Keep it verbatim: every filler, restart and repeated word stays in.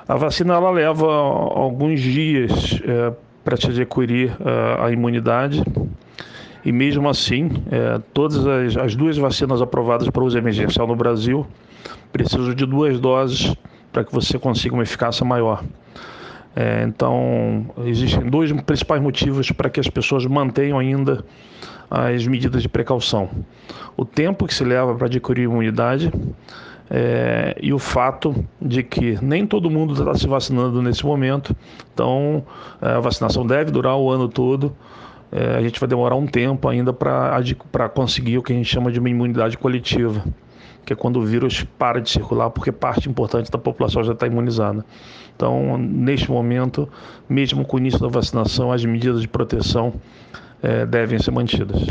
A vacina ela leva alguns dias é, para te adquirir é, a imunidade e mesmo assim, é, todas as, as duas vacinas aprovadas para uso emergencial no Brasil precisam de duas doses para que você consiga uma eficácia maior. É, então, existem dois principais motivos para que as pessoas mantenham ainda as medidas de precaução: o tempo que se leva para adquirir imunidade é, e o fato de que nem todo mundo está se vacinando nesse momento. Então, a vacinação deve durar o ano todo. É, a gente vai demorar um tempo ainda para para conseguir o que a gente chama de uma imunidade coletiva, que é quando o vírus para de circular, porque parte importante da população já está imunizada. Então, neste momento, mesmo com o início da vacinação, as medidas de proteção eh, devem ser mantidas.